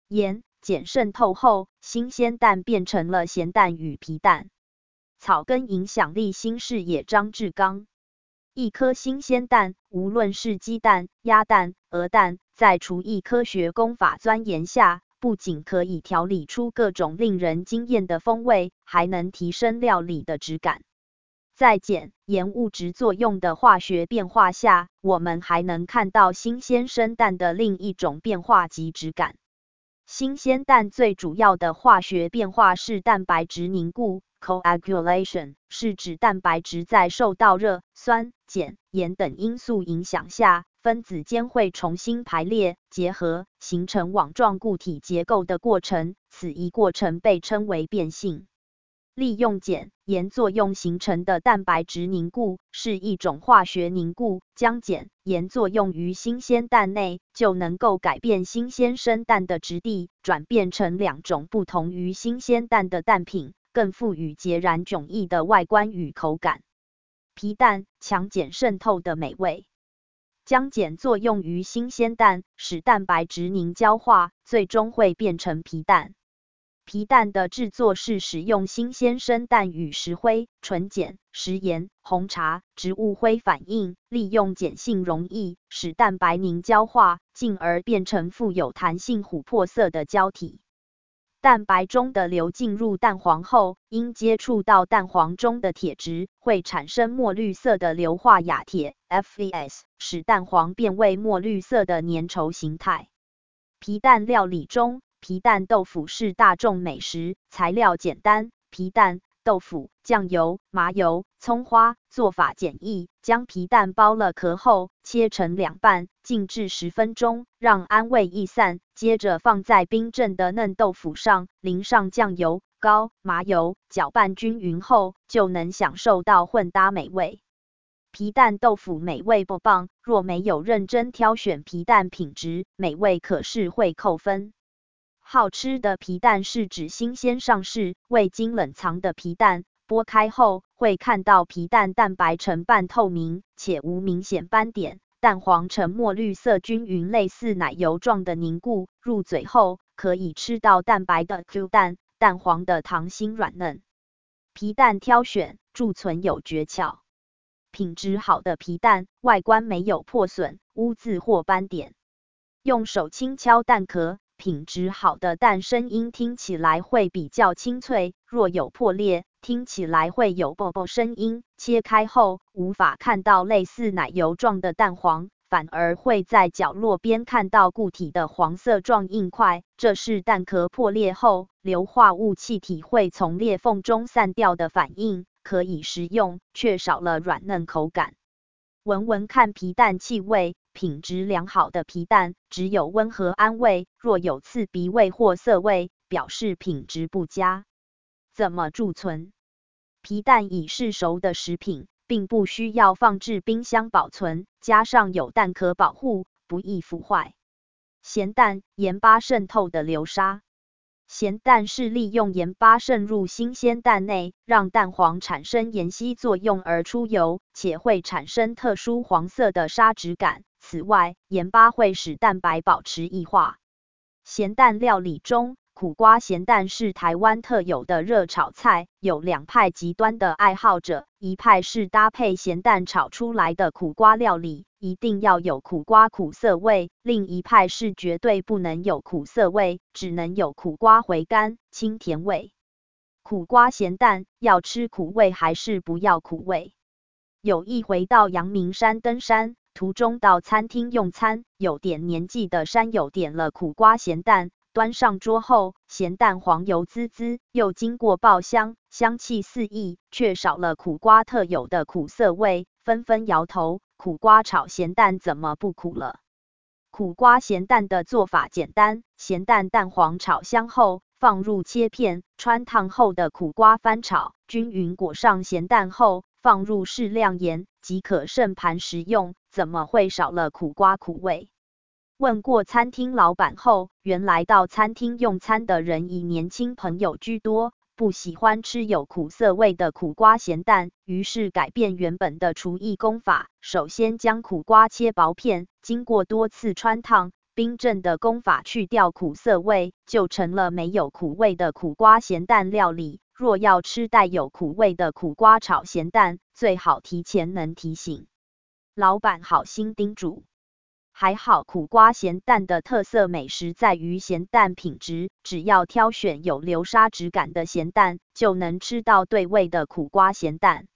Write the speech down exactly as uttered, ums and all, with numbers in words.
盐、碱渗透后，新鲜蛋变成了咸蛋与皮蛋。草根影响力新视野张志刚。一颗新鲜蛋，无论是鸡蛋、鸭蛋、鹅蛋，在厨艺科学工法钻研下，不仅可以调理出各种令人惊艳的风味，还能提升料理的质感。在碱、盐物质作用的化学变化下，我们还能看到新鲜生蛋的另一种变化及质感。新鲜蛋最主要的化学变化是蛋白质凝固 （coagulation）， 是指蛋白质在受到热、酸、碱、盐等因素影响下，分子间会重新排列、结合，形成网状固体结构的过程。此一过程被称为变性。利用碱、盐作用形成的蛋白质凝固是一种化学凝固，将碱、盐作用于新鲜蛋内，就能够改变新鲜生蛋的质地，转变成两种不同于新鲜蛋的蛋品，更赋予截然迥异的外观与口感。皮蛋，强碱渗透的美味。将碱作用于新鲜蛋，使蛋白质凝胶化，最终会变成皮蛋。皮蛋的制作是使用新鲜生蛋与石灰、纯碱、食盐、红茶、植物灰反应，利用碱性溶液，使蛋白凝胶化，进而变成富有弹性琥珀色的胶体。蛋白中的硫进入蛋黄后，因接触到蛋黄中的铁质，会产生墨绿色的硫化亚铁 F E S， 使蛋黄变为墨绿色的粘稠形态。皮蛋料理中，皮蛋豆腐是大众美食，材料简单，皮蛋、豆腐、酱油、麻油、葱花，做法简易。将皮蛋剥了壳后，切成两半，静置十分钟，让氨味逸散。接着放在冰镇的嫩豆腐上，淋上酱油、膏、麻油，搅拌均匀后，就能享受到混搭美味。皮蛋豆腐美味不棒，若没有认真挑选皮蛋品质，美味可是会扣分。好吃的皮蛋是指新鲜上市、未经冷藏的皮蛋，剥开后会看到皮蛋蛋白呈半透明，且无明显斑点，蛋黄呈墨绿色均匀，类似奶油状的凝固，入嘴后可以吃到蛋白的 Q 弹，蛋黄的溏心软嫩。皮蛋挑选、贮存有诀窍。品质好的皮蛋，外观没有破损、污渍或斑点。用手轻敲蛋壳。品质好的蛋声音听起来会比较清脆，若有破裂，听起来会有啵啵声音。切开后无法看到类似奶油状的蛋黄，反而会在角落边看到固体的黄色状硬块，这是蛋壳破裂后硫化物气体会从裂缝中散掉的反应，可以食用，却少了软嫩口感。闻闻看皮蛋气味。品质良好的皮蛋只有温和氨味，若有刺鼻味或涩味，表示品质不佳。怎么贮存？皮蛋已是熟的食品，并不需要放置冰箱保存，加上有蛋壳保护，不易腐坏。咸蛋，盐巴渗透的流沙。咸蛋是利用盐巴渗入新鲜蛋内，让蛋黄产生盐烯作用而出油，且会产生特殊黄色的沙质感。此外，盐巴会使蛋白保持异化。咸蛋料理中，苦瓜咸蛋是台湾特有的热炒菜，有两派极端的爱好者，一派是搭配咸蛋炒出来的苦瓜料理，一定要有苦瓜苦涩味；另一派是绝对不能有苦涩味，只能有苦瓜回甘、清甜味。苦瓜咸蛋要吃苦味还是不要苦味？有一回到阳明山登山，途中到餐厅用餐，有点年纪的山友点了苦瓜咸蛋，端上桌后，咸蛋黄油滋滋，又经过爆香，香气四溢，却少了苦瓜特有的苦涩味，纷纷摇头，苦瓜炒咸蛋怎么不苦了？苦瓜咸蛋的做法简单，咸蛋蛋黄炒香后，放入切片，穿烫后的苦瓜翻炒，均匀裹上咸蛋后，放入适量盐，即可盛盘食用。怎么会少了苦瓜苦味？问过餐厅老板后，原来到餐厅用餐的人以年轻朋友居多，不喜欢吃有苦涩味的苦瓜咸蛋，于是改变原本的厨艺功法，首先将苦瓜切薄片，经过多次穿烫， 冰镇的功法去掉苦涩味，就成了没有苦味的苦瓜咸蛋料理。若要吃带有苦味的苦瓜炒咸蛋，最好提前能提醒老板好心叮嘱。还好苦瓜咸蛋的特色美食在于咸蛋品质，只要挑选有流沙质感的咸蛋，就能吃到对味的苦瓜咸蛋。